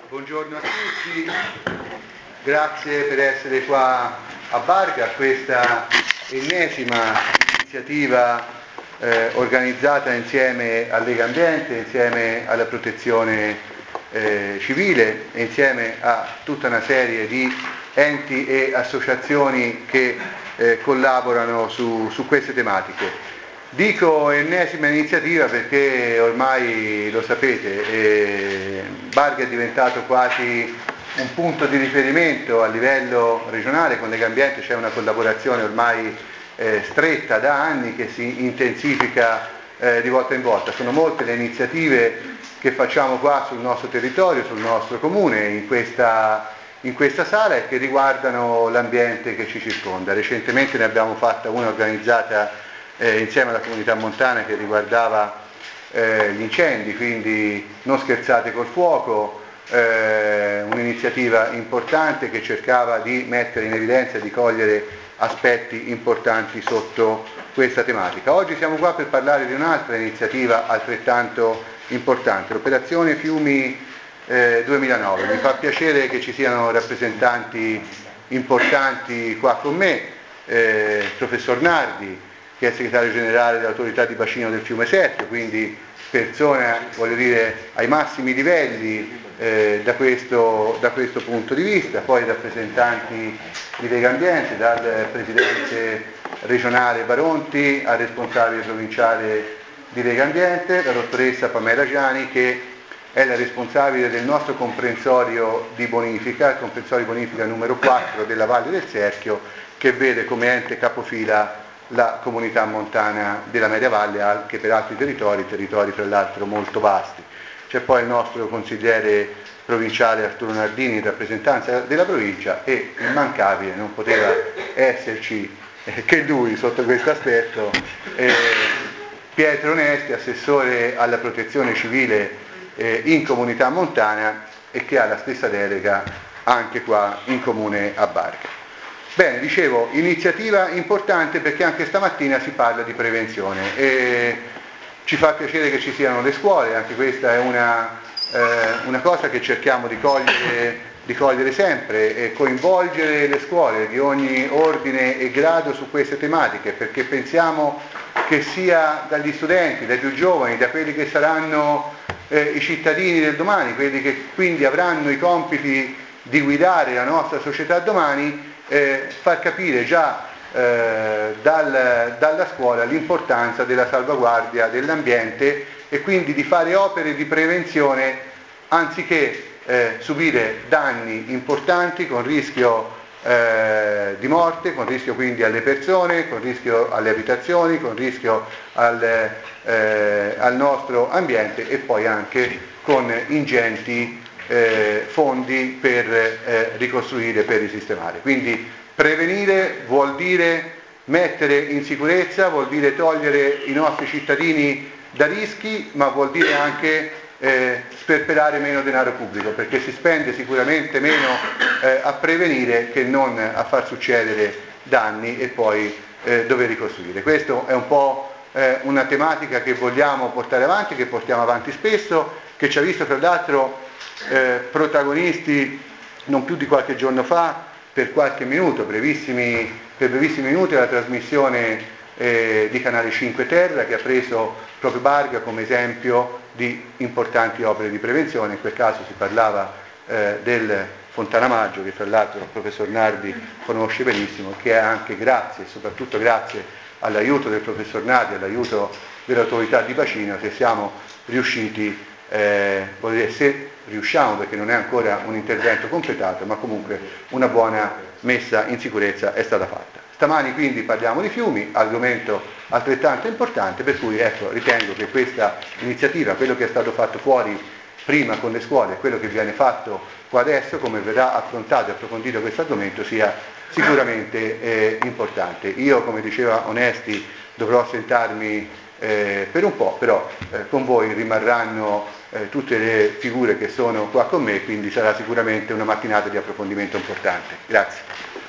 Buongiorno a tutti, grazie per essere qua a Barga, questa ennesima iniziativa organizzata insieme a Lega Ambiente, insieme alla Protezione Civile e insieme a tutta una serie di enti e associazioni che collaborano su queste tematiche. Dico ennesima iniziativa perché ormai lo sapete, Barga è diventato quasi un punto di riferimento a livello regionale. Con Lega Ambiente c'è una collaborazione ormai stretta da anni che si intensifica di volta in volta. Sono molte le iniziative che facciamo qua sul nostro territorio, sul nostro comune, in questa sala e che riguardano l'ambiente che ci circonda. Recentemente ne abbiamo fatta una organizzata insieme alla comunità montana che riguardava gli incendi, quindi non scherzate col fuoco, un'iniziativa importante che cercava di mettere in evidenza e di cogliere aspetti importanti sotto questa tematica. Oggi siamo qua per parlare di un'altra iniziativa altrettanto importante, l'operazione Fiumi 2009. Mi fa piacere che ci siano rappresentanti importanti qua con me, professor Nardi, che è segretario generale dell'autorità di bacino del fiume Serchio, quindi persona, voglio dire, ai massimi livelli da questo punto di vista, poi rappresentanti di Lega Ambiente, dal presidente regionale Baronti al responsabile provinciale di Lega Ambiente, la dottoressa Pamela Giani, che è la responsabile del nostro comprensorio di bonifica, il comprensorio di bonifica numero 4 della Valle del Serchio, che vede come ente capofila la comunità montana della Media Valle, anche per altri territori tra l'altro molto vasti. C'è poi il nostro consigliere provinciale Arturo Nardini in rappresentanza della provincia e immancabile, non poteva esserci che lui sotto questo aspetto, Pietro Onesti, assessore alla protezione civile in comunità montana e che ha la stessa delega anche qua in comune a Barga. Bene, dicevo, iniziativa importante perché anche stamattina si parla di prevenzione e ci fa piacere che ci siano le scuole, anche questa è una cosa che cerchiamo di cogliere sempre e coinvolgere le scuole di ogni ordine e grado su queste tematiche, perché pensiamo che sia dagli studenti, dai più giovani, da quelli che saranno i cittadini del domani, quelli che quindi avranno i compiti di guidare la nostra società domani, far capire già dalla scuola l'importanza della salvaguardia dell'ambiente e quindi di fare opere di prevenzione anziché subire danni importanti con rischio di morte, con rischio quindi alle persone, con rischio alle abitazioni, con rischio al nostro ambiente e poi anche con ingenti fondi per ricostruire, per risistemare. Quindi prevenire vuol dire mettere in sicurezza, vuol dire togliere i nostri cittadini da rischi, ma vuol dire anche sperperare meno denaro pubblico, perché si spende sicuramente meno a prevenire che non a far succedere danni e poi dover ricostruire. Questo è un po' una tematica che vogliamo portare avanti, che portiamo avanti spesso, che ci ha visto tra l'altro protagonisti non più di qualche giorno fa, per qualche minuto, per brevissimi minuti, la trasmissione di Canale 5 Terra, che ha preso proprio Barga come esempio di importanti opere di prevenzione. In quel caso si parlava del Fontana Maggio, che fra l'altro il professor Nardi conosce benissimo, che è anche grazie, soprattutto grazie all'aiuto del professor Nardi, all'aiuto dell'autorità di bacino, che siamo riusciti, se riusciamo, perché non è ancora un intervento completato, ma comunque una buona messa in sicurezza è stata fatta. Stamani quindi parliamo di fiumi, argomento altrettanto importante, per cui ritengo che questa iniziativa, quello che è stato fatto fuori prima con le scuole e quello che viene fatto qua adesso, come verrà affrontato e approfondito questo argomento, sia sicuramente importante. Io, come diceva Onesti, dovrò assentarmi per un po', però con voi rimarranno tutte le figure che sono qua con me, quindi sarà sicuramente una mattinata di approfondimento importante. Grazie.